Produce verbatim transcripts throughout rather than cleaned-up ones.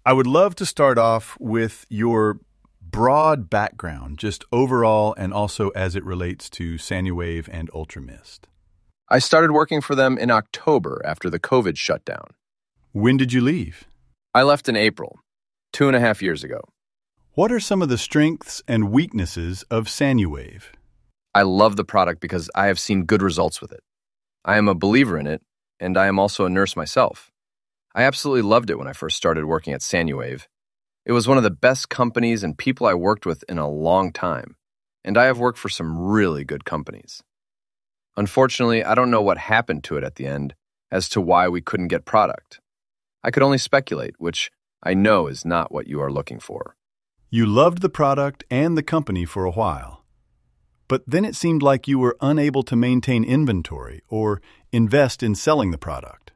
I would love to start off with your broad background, just overall and also as it relates to SanuWave and UltraMist. I started working for them in October after the COVID shutdown. When did you leave? I left in April, two and a half years ago. What are some of the strengths and weaknesses of SanuWave? I love the product because I have seen good results with it. I am a believer in it, and I am also a nurse myself. I absolutely loved it when I first started working at SanuWave. It was one of the best companies and people I worked with in a long time, and I have worked for some really good companies. Unfortunately, I don't know what happened to it at the end as to why we couldn't get product. I could only speculate, which I know is not what you are looking for. You loved the product and the company for a while, but then it seemed like you were unable to maintain inventory or invest in selling the product.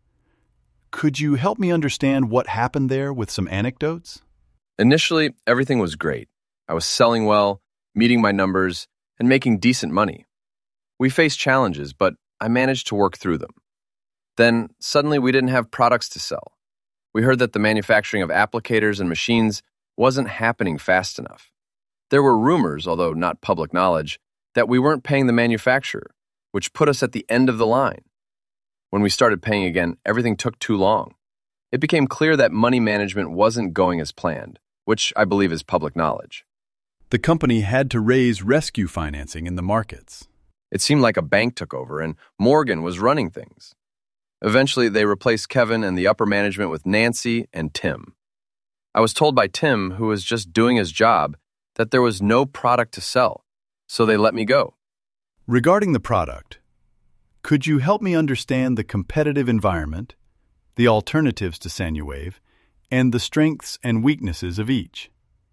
Could you help me understand what happened there with some anecdotes? Initially, everything was great. I was selling well, meeting my numbers, and making decent money. We faced challenges, but I managed to work through them. Then, suddenly we didn't have products to sell. We heard that the manufacturing of applicators and machines wasn't happening fast enough. There were rumors, although not public knowledge, that we weren't paying the manufacturer, which put us at the end of the line. When we started paying again, everything took too long. It became clear that money management wasn't going as planned, which I believe is public knowledge. The company had to raise rescue financing in the markets. It seemed like a bank took over and Morgan was running things. Eventually, they replaced Kevin and the upper management with Nancy and Tim. I was told by Tim, who was just doing his job, that there was no product to sell, so they let me go. Regarding the product, could you help me understand the competitive environment, the alternatives to SanuWave, and the strengths and weaknesses of each?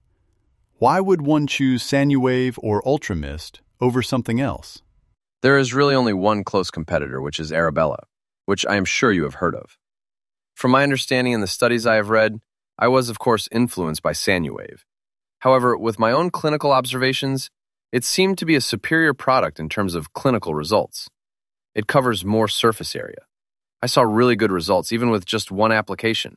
Why would one choose SanuWave or UltraMist over something else? There is really only one close competitor, which is Arabella, which I am sure you have heard of. From my understanding and the studies I have read, I was, of course, influenced by SanuWave. However, with my own clinical observations, it seemed to be a superior product in terms of clinical results. It covers more surface area. I saw really good results even with just one application.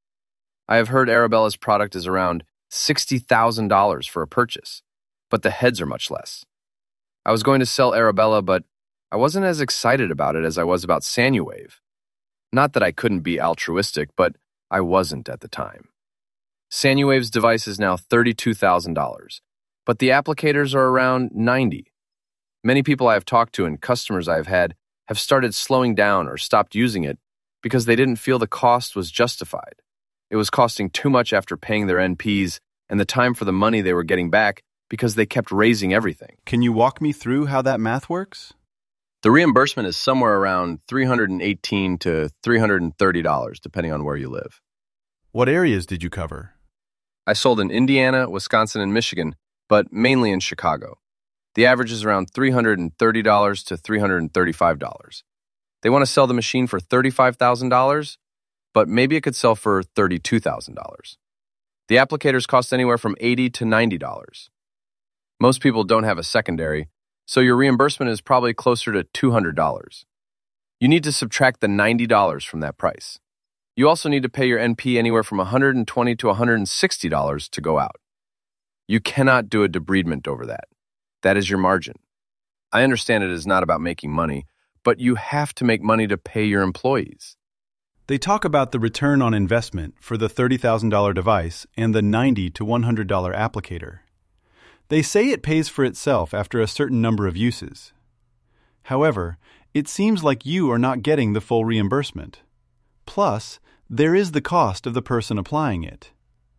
I have heard Arabella's product is around sixty thousand dollars for a purchase, but the heads are much less. I was going to sell Arabella, but I wasn't as excited about it as I was about SanuWave. Not that I couldn't be altruistic, but I wasn't at the time. SanuWave's device is now thirty-two thousand dollars, but the applicators are around ninety thousand dollars. Many people I have talked to and customers I have had have started slowing down or stopped using it because they didn't feel the cost was justified. It was costing too much after paying their N Ps and the time for the money they were getting back because they kept raising everything. Can you walk me through how that math works? The reimbursement is somewhere around three hundred eighteen dollars to three hundred thirty dollars, depending on where you live. What areas did you cover? I sold in Indiana, Wisconsin, and Michigan, but mainly in Chicago. The average is around three hundred thirty dollars to three hundred thirty-five dollars. They want to sell the machine for thirty-five thousand dollars, but maybe it could sell for thirty-two thousand dollars. The applicators cost anywhere from eighty dollars to ninety dollars. Most people don't have a secondary, so your reimbursement is probably closer to two hundred dollars. You need to subtract the ninety dollars from that price. You also need to pay your N P anywhere from one hundred twenty dollars to one hundred sixty dollars to go out. You cannot do a debridement over that. That is your margin. I understand it is not about making money, but you have to make money to pay your employees. They talk about the return on investment for the thirty thousand dollars device and the ninety to one hundred dollars applicator. They say it pays for itself after a certain number of uses. However, it seems like you are not getting the full reimbursement. Plus, there is the cost of the person applying it.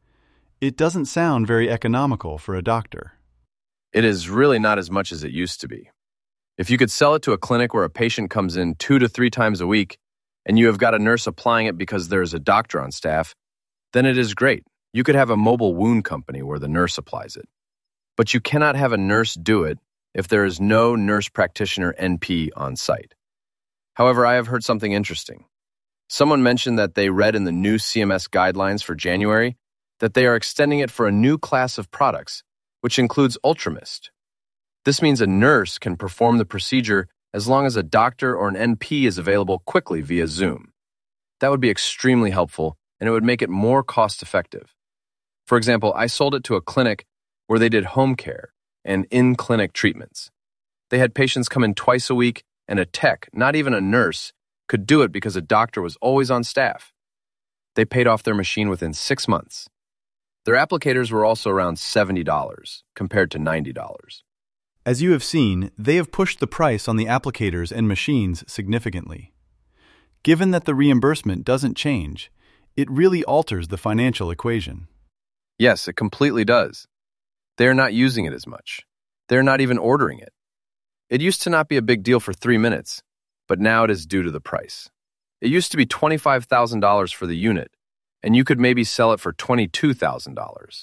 It doesn't sound very economical for a doctor. It is really not as much as it used to be. If you could sell it to a clinic where a patient comes in two to three times a week, and you have got a nurse applying it because there is a doctor on staff, then it is great. You could have a mobile wound company where the nurse applies it. But you cannot have a nurse do it if there is no nurse practitioner N P on site. However, I have heard something interesting. Someone mentioned that they read in the new C M S guidelines for January that they are extending it for a new class of products, which includes UltraMist. This means a nurse can perform the procedure as long as a doctor or an N P is available quickly via Zoom. That would be extremely helpful and it would make it more cost-effective. For example, I sold it to a clinic where they did home care and in-clinic treatments. They had patients come in twice a week, and a tech, not even a nurse, could do it because a doctor was always on staff. They paid off their machine within six months. Their applicators were also around seventy dollars compared to ninety dollars. As you have seen, they have pushed the price on the applicators and machines significantly. Given that the reimbursement doesn't change, it really alters the financial equation. Yes, it completely does. They're not using it as much. They're not even ordering it. It used to not be a big deal for three minutes, but now it is due to the price. It used to be twenty-five thousand dollars for the unit, and you could maybe sell it for twenty-two thousand dollars.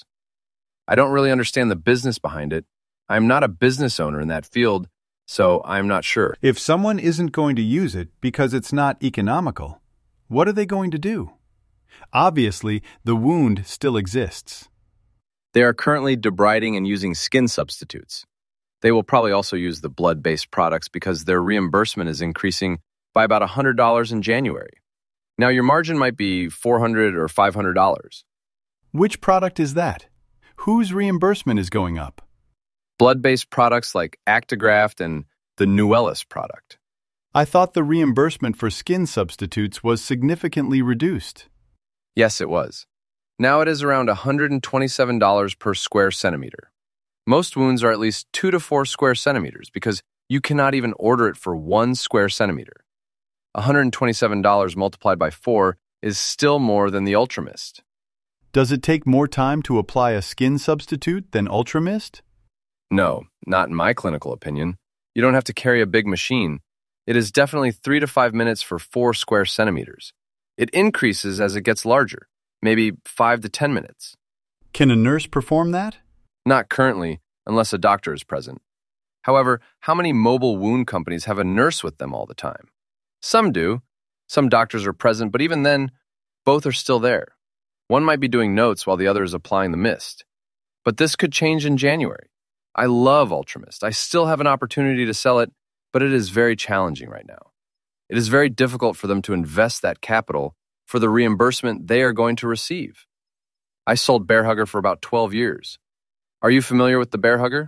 I don't really understand the business behind it. I'm not a business owner in that field, so I'm not sure. If someone isn't going to use it because it's not economical, what are they going to do? Obviously, the wound still exists. They are currently debriding and using skin substitutes. They will probably also use the blood-based products because their reimbursement is increasing by about one hundred dollars in January. Now, your margin might be four hundred dollars or five hundred dollars. Which product is that? Whose reimbursement is going up? Blood-based products like Actigraft and the Nuelis product. I thought the reimbursement for skin substitutes was significantly reduced. Yes, it was. Now it is around one hundred twenty-seven dollars per square centimeter. Most wounds are at least two to four square centimeters because you cannot even order it for one square centimeter. one hundred twenty-seven dollars multiplied by four is still more than the Ultramist. Does it take more time to apply a skin substitute than Ultramist? No, not in my clinical opinion. You don't have to carry a big machine. It is definitely three to five minutes for four square centimeters. It increases as it gets larger, maybe five to ten minutes. Can a nurse perform that? Not currently, unless a doctor is present. However, how many mobile wound companies have a nurse with them all the time? Some do. Some doctors are present, but even then, both are still there. One might be doing notes while the other is applying the mist. But this could change in January. I love Ultramist. I still have an opportunity to sell it, but it is very challenging right now. It is very difficult for them to invest that capital for the reimbursement they are going to receive. I sold Bear Hugger for about twelve years. Are you familiar with the Bear Hugger?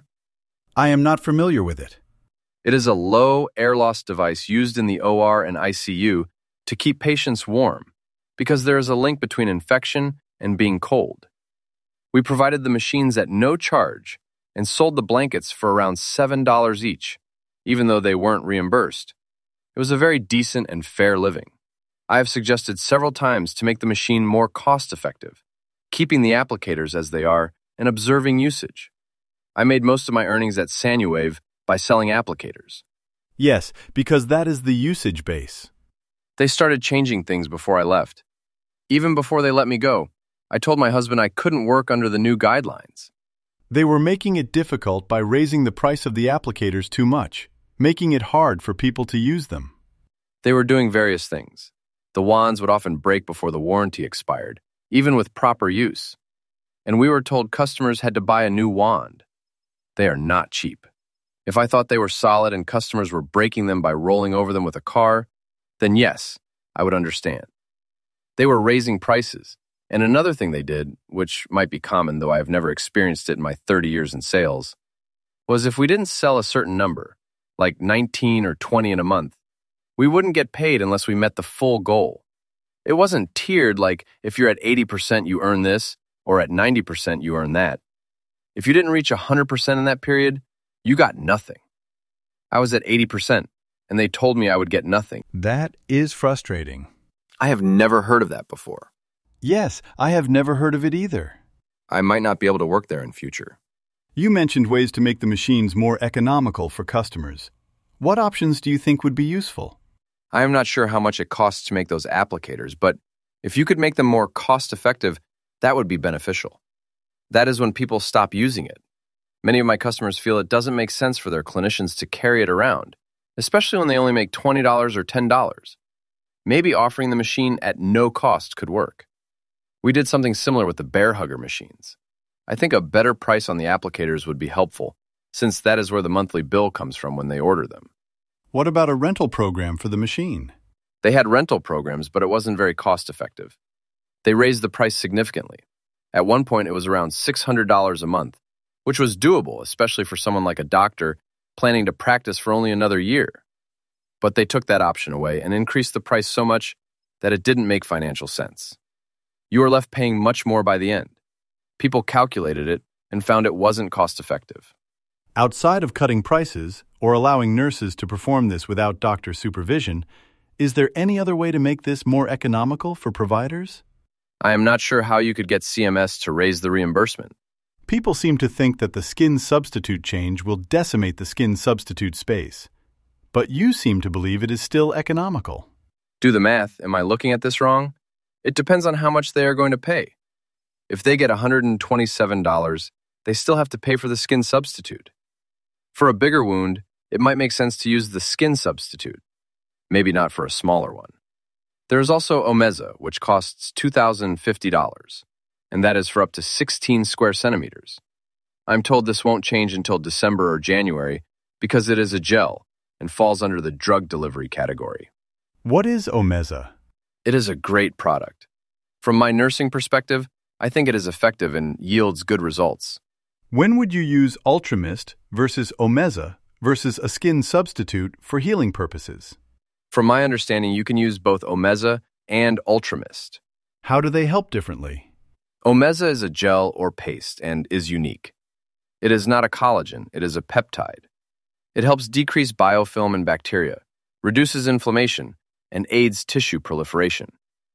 I am not familiar with it. It is a low air loss device used in the O R and I C U to keep patients warm because there is a link between infection and being cold. We provided the machines at no charge and sold the blankets for around seven dollars each, even though they weren't reimbursed. It was a very decent and fair living. I have suggested several times to make the machine more cost-effective, keeping the applicators as they are and observing usage. I made most of my earnings at Sanuwave by selling applicators. Yes, because that is the usage base. They started changing things before I left. Even before they let me go, I told my husband I couldn't work under the new guidelines. They were making it difficult by raising the price of the applicators too much, making it hard for people to use them. They were doing various things. The wands would often break before the warranty expired, even with proper use. And we were told customers had to buy a new wand. They are not cheap. If I thought they were solid and customers were breaking them by rolling over them with a car, then yes, I would understand. They were raising prices. And another thing they did, which might be common, though I have never experienced it in my thirty years in sales, was if we didn't sell a certain number, like nineteen or twenty in a month, we wouldn't get paid unless we met the full goal. It wasn't tiered like if you're at eighty percent you earn this, or at ninety percent you earn that. If you didn't reach one hundred percent in that period, you got nothing. I was at eighty percent, and they told me I would get nothing. That is frustrating. I have never heard of that before. Yes, I have never heard of it either. I might not be able to work there in future. You mentioned ways to make the machines more economical for customers. What options do you think would be useful? I am not sure how much it costs to make those applicators, but if you could make them more cost-effective, that would be beneficial. That is when people stop using it. Many of my customers feel it doesn't make sense for their clinicians to carry it around, especially when they only make twenty dollars or ten dollars. Maybe offering the machine at no cost could work. We did something similar with the Bear Hugger machines. I think a better price on the applicators would be helpful, since that is where the monthly bill comes from when they order them. What about a rental program for the machine? They had rental programs, but it wasn't very cost-effective. They raised the price significantly. At one point, it was around six hundred dollars a month, which was doable, especially for someone like a doctor planning to practice for only another year. But they took that option away and increased the price so much that it didn't make financial sense. You were left paying much more by the end. People calculated it and found it wasn't cost-effective. Outside of cutting prices or allowing nurses to perform this without doctor supervision, is there any other way to make this more economical for providers? I am not sure how you could get C M S to raise the reimbursement. People seem to think that the skin substitute change will decimate the skin substitute space. But you seem to believe it is still economical. Do the math. Am I looking at this wrong? It depends on how much they are going to pay. If they get one hundred twenty-seven dollars, they still have to pay for the skin substitute. For a bigger wound, it might make sense to use the skin substitute. Maybe not for a smaller one. There is also Omeza, which costs two thousand fifty dollars, and that is for up to sixteen square centimeters. I'm told this won't change until December or January because it is a gel and falls under the drug delivery category. What is Omeza? It is a great product. From my nursing perspective, I think it is effective and yields good results. When would you use Ultramist versus Omeza versus a skin substitute for healing purposes? From my understanding, you can use both Omeza and Ultramist. How do they help differently? Omeza is a gel or paste and is unique. It is not a collagen, it is a peptide. It helps decrease biofilm and bacteria, reduces inflammation, and aids tissue proliferation.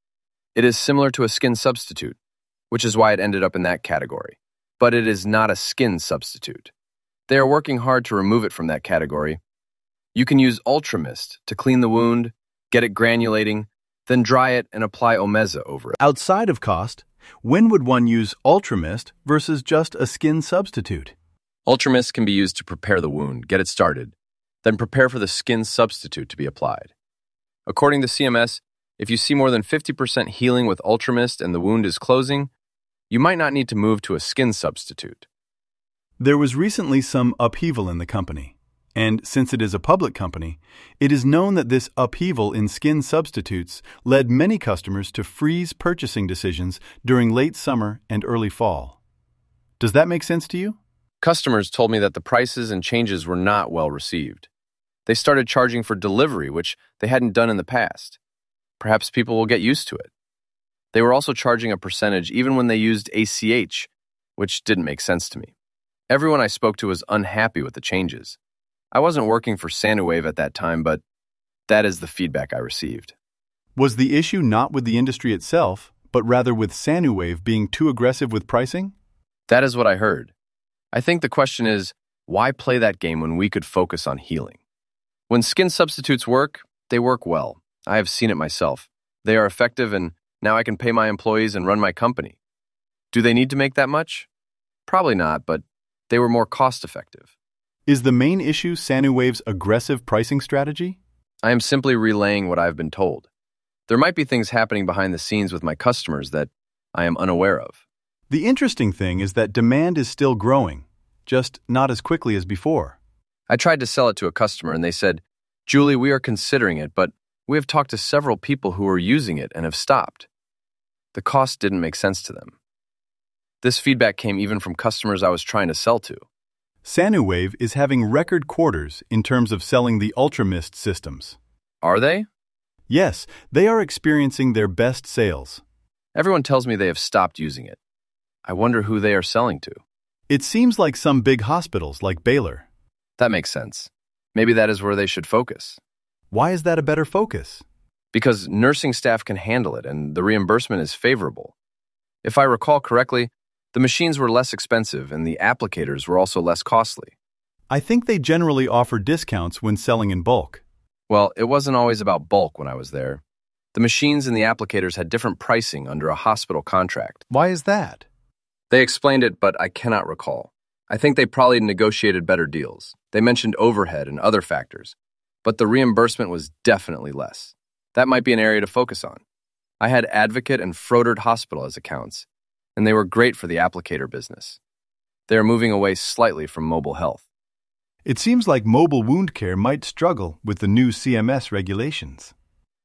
It is similar to a skin substitute, which is why it ended up in that category, but it is not a skin substitute. They are working hard to remove it from that category. You can use Ultramist to clean the wound, get it granulating, then dry it and apply Omeza over it. Outside of cost, when would one use Ultramist versus just a skin substitute? Ultramist can be used to prepare the wound, get it started, then prepare for the skin substitute to be applied. According to C M S, if you see more than fifty percent healing with Ultramist and the wound is closing, you might not need to move to a skin substitute. There was recently some upheaval in the company, and since it is a public company, it is known that this upheaval in skin substitutes led many customers to freeze purchasing decisions during late summer and early fall. Does that make sense to you? Customers told me that the prices and changes were not well received. They started charging for delivery, which they hadn't done in the past. Perhaps people will get used to it. They were also charging a percentage even when they used A C H, which didn't make sense to me. Everyone I spoke to was unhappy with the changes. I wasn't working for Sanuwave at that time, but that is the feedback I received. Was the issue not with the industry itself, but rather with Sanuwave being too aggressive with pricing? That is what I heard. I think the question is, why play that game when we could focus on healing? When skin substitutes work, they work well. I have seen it myself. They are effective, and now I can pay my employees and run my company. Do they need to make that much? Probably not, but they were more cost-effective. Is the main issue Sanuwave's aggressive pricing strategy? I am simply relaying what I've been told. There might be things happening behind the scenes with my customers that I am unaware of. The interesting thing is that demand is still growing, just not as quickly as before. I tried to sell it to a customer and they said, "Julie, we are considering it, but we have talked to several people who are using it and have stopped." The cost didn't make sense to them. This feedback came even from customers I was trying to sell to. Sanuwave is having record quarters in terms of selling the Ultramist systems. Are they? Yes, they are experiencing their best sales. Everyone tells me they have stopped using it. I wonder who they are selling to. It seems like some big hospitals like Baylor. That makes sense. Maybe that is where they should focus. Why is that a better focus? Because nursing staff can handle it and the reimbursement is favorable. If I recall correctly, the machines were less expensive and the applicators were also less costly. I think they generally offer discounts when selling in bulk. Well, it wasn't always about bulk when I was there. The machines and the applicators had different pricing under a hospital contract. Why is that? They explained it, but I cannot recall. I think they probably negotiated better deals. They mentioned overhead and other factors, but the reimbursement was definitely less. That might be an area to focus on. I had Advocate and Froedtert Hospital as accounts, and they were great for the applicator business. They are moving away slightly from mobile health. It seems like mobile wound care might struggle with the new C M S regulations.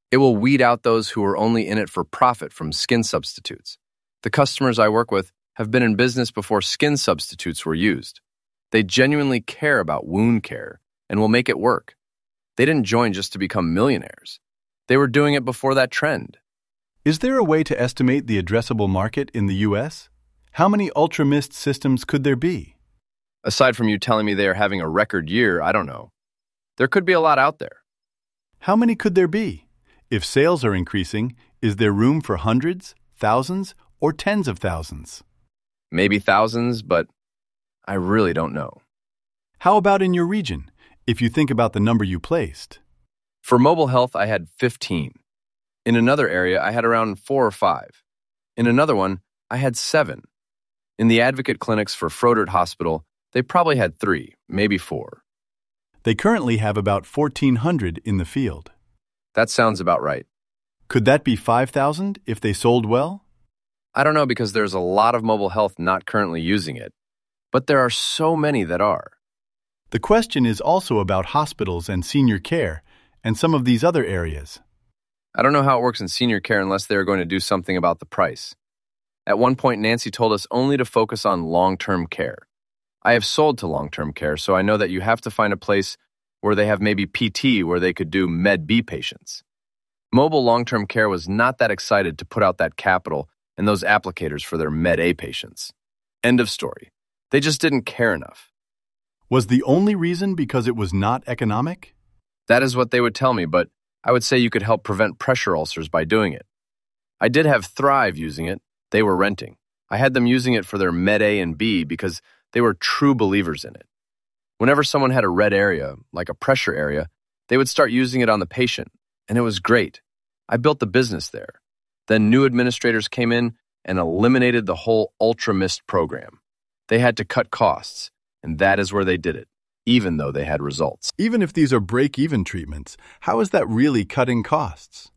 It will weed out those who are only in it for profit from skin substitutes. The customers I work with have been in business before skin substitutes were used. They genuinely care about wound care and will make it work. They didn't join just to become millionaires. They were doing it before that trend. Is there a way to estimate the addressable market in the U S? How many UltraMist systems could there be? Aside from you telling me they are having a record year, I don't know. There could be a lot out there. How many could there be? If sales are increasing, is there room for hundreds, thousands, or tens of thousands? Maybe thousands, but I really don't know. How about in your region, if you think about the number you placed? For mobile health, I had fifteen. In another area, I had around four or five. In another one, I had seven. In the advocate clinics for Froedtert Hospital, they probably had three, maybe four. They currently have about fourteen hundred in the field. That sounds about right. Could that be five thousand if they sold well? I don't know because there's a lot of mobile health not currently using it, but there are so many that are. The question is also about hospitals and senior care and some of these other areas. I don't know how it works in senior care unless they are going to do something about the price. At one point, Nancy told us only to focus on long-term care. I have sold to long-term care, so I know that you have to find a place where they have maybe P T where they could do Med B patients. Mobile long-term care was not that excited to put out that capital and those applicators for their Med A patients. End of story. They just didn't care enough. Was the only reason because it was not economic? That is what they would tell me, but I would say you could help prevent pressure ulcers by doing it. I did have Thrive using it. They were renting. I had them using it for their Med A and B because they were true believers in it. Whenever someone had a red area, like a pressure area, they would start using it on the patient, and it was great. I built the business there. Then new administrators came in and eliminated the whole UltraMist program. They had to cut costs, and that is where they did it, even though they had results. Even if these are break-even treatments, how is that really cutting costs?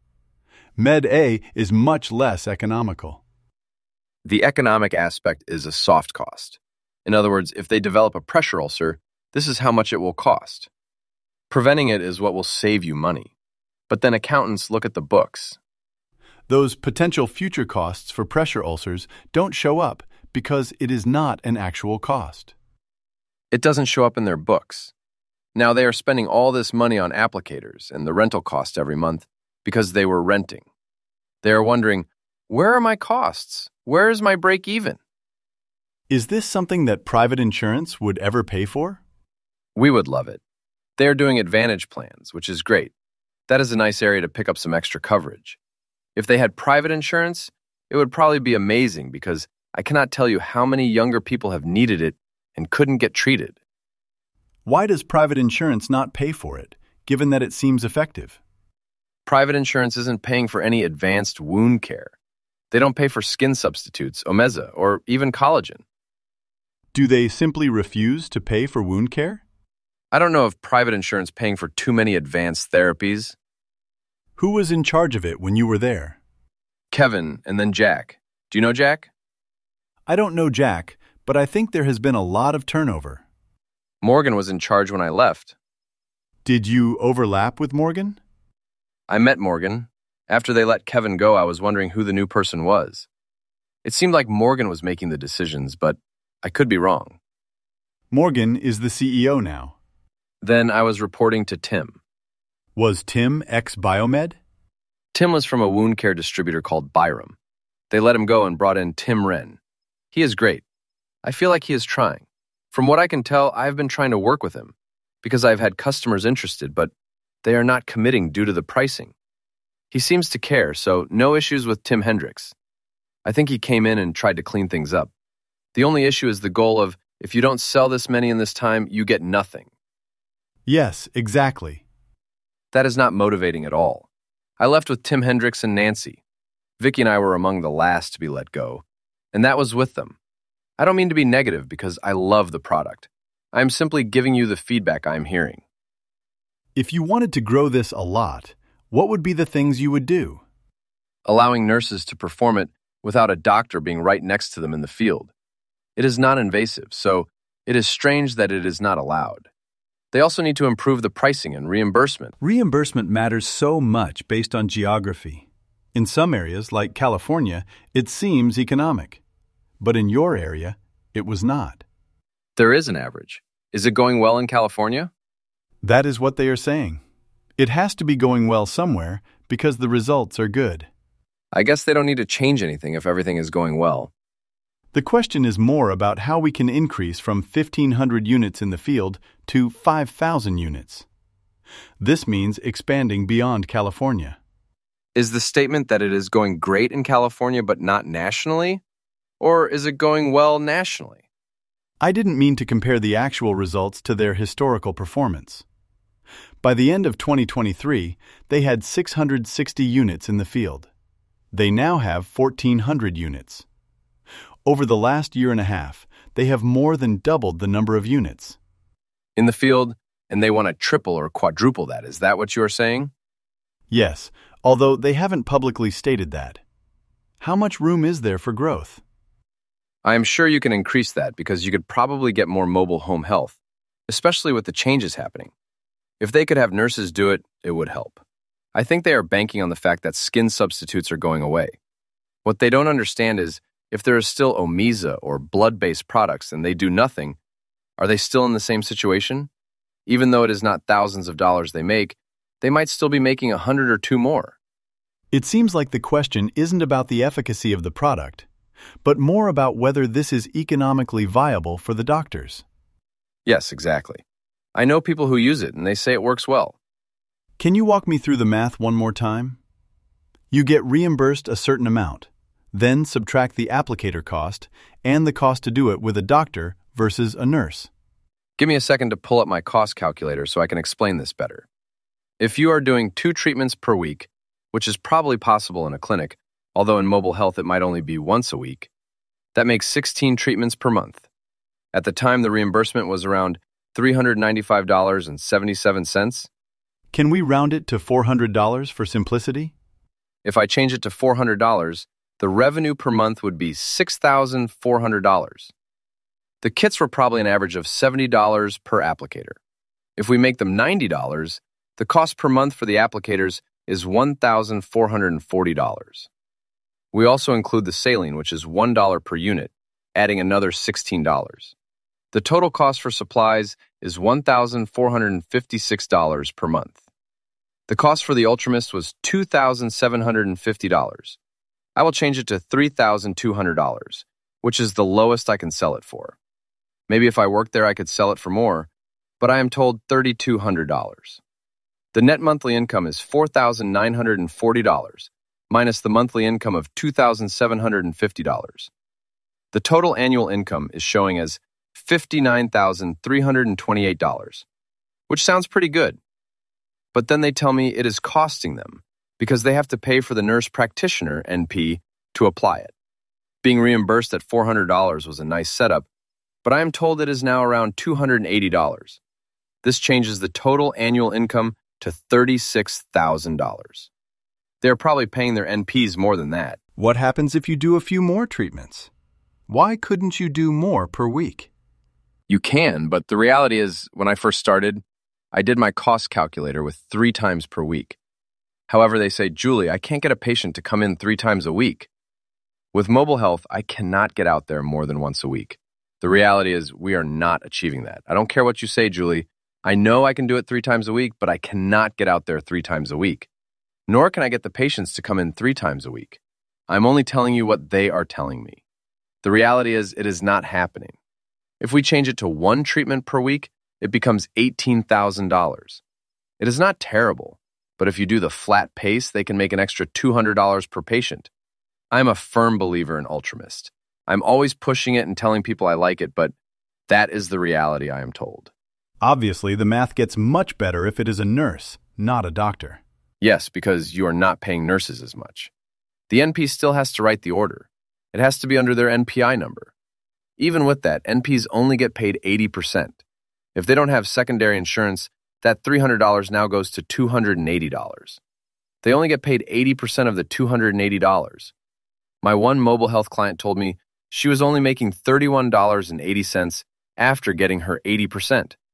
Med A is much less economical. The economic aspect is a soft cost. In other words, if they develop a pressure ulcer, this is how much it will cost. Preventing it is what will save you money. But then accountants look at the books. Those potential future costs for pressure ulcers don't show up because it is not an actual cost. It doesn't show up in their books. Now they are spending all this money on applicators and the rental cost every month because they were renting. They are wondering, where are my costs? Where is my break even? Is this something that private insurance would ever pay for? We would love it. They are doing Advantage plans, which is great. That is a nice area to pick up some extra coverage. If they had private insurance, it would probably be amazing because I cannot tell you how many younger people have needed it and couldn't get treated. Why does private insurance not pay for it, given that it seems effective? Private insurance isn't paying for any advanced wound care. They don't pay for skin substitutes, Omeza, or even collagen. Do they simply refuse to pay for wound care? I don't know of private insurance paying for too many advanced therapies. Who was in charge of it when you were there? Kevin and then Jack. Do you know Jack? I don't know Jack, but I think there has been a lot of turnover. Morgan was in charge when I left. Did you overlap with Morgan? I met Morgan. After they let Kevin go, I was wondering who the new person was. It seemed like Morgan was making the decisions, but I could be wrong. Morgan is the C E O now. Then I was reporting to Tim. Was Tim ex-Biomed? Tim was from a wound care distributor called Byram. They let him go and brought in Tim Wren. He is great. I feel like he is trying. From what I can tell, I've been trying to work with him because I've had customers interested, but they are not committing due to the pricing. He seems to care, so no issues with Tim Hendricks. I think he came in and tried to clean things up. The only issue is the goal of, if you don't sell this many in this time, you get nothing. Yes, exactly. That is not motivating at all. I left with Tim Hendricks and Nancy. Vicky and I were among the last to be let go, and that was with them. I don't mean to be negative because I love the product. I am simply giving you the feedback I am hearing. If you wanted to grow this a lot, what would be the things you would do? Allowing nurses to perform it without a doctor being right next to them in the field. It is non-invasive, so it is strange that it is not allowed. They also need to improve the pricing and reimbursement. Reimbursement matters so much based on geography. In some areas, like California, it seems economic. But in your area, it was not. There is an average. Is it going well in California? That is what they are saying. It has to be going well somewhere because the results are good. I guess they don't need to change anything if everything is going well. The question is more about how we can increase from fifteen hundred units in the field to five thousand units. This means expanding beyond California. Is the statement that it is going great in California but not nationally? Or is it going well nationally? I didn't mean to compare the actual results to their historical performance. By the end of twenty twenty-three, they had six hundred sixty units in the field. They now have fourteen hundred units. Over the last year and a half, they have more than doubled the number of units. In the field, and they want to triple or quadruple that. Is that what you are saying? Yes, although they haven't publicly stated that. How much room is there for growth? I am sure you can increase that because you could probably get more mobile home health, especially with the changes happening. If they could have nurses do it, it would help. I think they are banking on the fact that skin substitutes are going away. What they don't understand is, if there is still Omeza or blood-based products and they do nothing, are they still in the same situation? Even though it is not thousands of dollars they make, they might still be making a hundred or two more. It seems like the question isn't about the efficacy of the product, but more about whether this is economically viable for the doctors. Yes, exactly. I know people who use it and they say it works well. Can you walk me through the math one more time? You get reimbursed a certain amount, then subtract the applicator cost and the cost to do it with a doctor versus a nurse. Give me a second to pull up my cost calculator so I can explain this better. If you are doing two treatments per week, which is probably possible in a clinic, although in mobile health it might only be once a week, that makes sixteen treatments per month. At the time, the reimbursement was around three hundred ninety-five dollars and seventy-seven cents. Can we round it to four hundred dollars for simplicity? If I change it to four hundred dollars, the revenue per month would be six thousand four hundred dollars. The kits were probably an average of seventy dollars per applicator. If we make them ninety dollars, the cost per month for the applicators is one thousand four hundred forty dollars. We also include the saline, which is one dollar per unit, adding another sixteen dollars. The total cost for supplies is one thousand four hundred fifty-six dollars per month. The cost for the Ultramist was two thousand seven hundred fifty dollars. I will change it to three thousand two hundred dollars, which is the lowest I can sell it for. Maybe if I worked there I could sell it for more, but I am told three thousand two hundred dollars. The net monthly income is four thousand nine hundred forty dollars, minus the monthly income of two thousand seven hundred fifty dollars. The total annual income is showing as fifty-nine thousand three hundred twenty-eight dollars, which sounds pretty good. But then they tell me it is costing them because they have to pay for the nurse practitioner, N P, to apply it. Being reimbursed at four hundred dollars was a nice setup, but I am told it is now around two hundred eighty dollars. This changes the total annual income to thirty-six thousand dollars. They are probably paying their N Ps more than that. What happens if you do a few more treatments? Why couldn't you do more per week? You can, but the reality is, when I first started, I did my cost calculator with three times per week. However, they say, Julie, I can't get a patient to come in three times a week. With mobile health, I cannot get out there more than once a week. The reality is, we are not achieving that. I don't care what you say, Julie. I know I can do it three times a week, but I cannot get out there three times a week. Nor can I get the patients to come in three times a week. I'm only telling you what they are telling me. The reality is, it is not happening. If we change it to one treatment per week, it becomes eighteen thousand dollars. It is not terrible, but if you do the flat pace, they can make an extra two hundred dollars per patient. I'm a firm believer in Ultramist. I'm always pushing it and telling people I like it, but that is the reality I am told. Obviously, the math gets much better if it is a nurse, not a doctor. Yes, because you are not paying nurses as much. The N P still has to write the order. It has to be under their N P I number. Even with that, N Ps only get paid eighty percent. If they don't have secondary insurance, that three hundred dollars now goes to two hundred eighty dollars. They only get paid eighty percent of the two hundred eighty dollars. My one mobile health client told me she was only making thirty-one dollars and eighty cents after getting her eighty percent.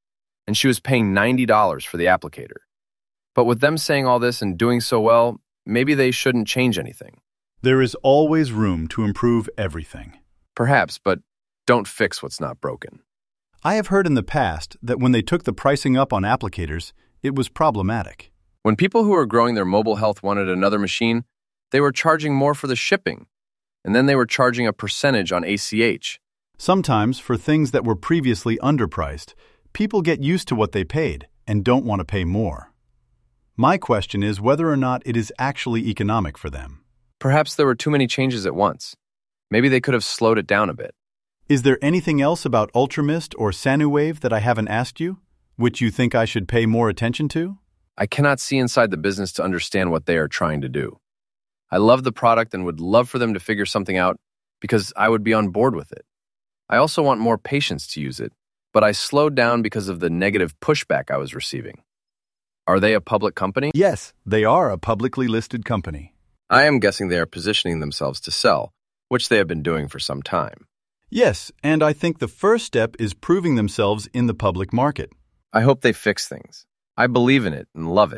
and she was paying ninety dollars for the applicator. But with them saying all this and doing so well, maybe they shouldn't change anything. There is always room to improve everything. Perhaps, but don't fix what's not broken. I have heard in the past that when they took the pricing up on applicators, it was problematic. When people who were growing their mobile health wanted another machine, they were charging more for the shipping, and then they were charging a percentage on A C H. Sometimes, for things that were previously underpriced, people get used to what they paid and don't want to pay more. My question is whether or not it is actually economic for them. Perhaps there were too many changes at once. Maybe they could have slowed it down a bit. Is there anything else about Ultramist or Sanuwave that I haven't asked you, which you think I should pay more attention to? I cannot see inside the business to understand what they are trying to do. I love the product and would love for them to figure something out because I would be on board with it. I also want more patience to use it, but I slowed down because of the negative pushback I was receiving. Are they a public company? Yes, they are a publicly listed company. I am guessing they are positioning themselves to sell, which they have been doing for some time. Yes, and I think the first step is proving themselves in the public market. I hope they fix things. I believe in it and love it.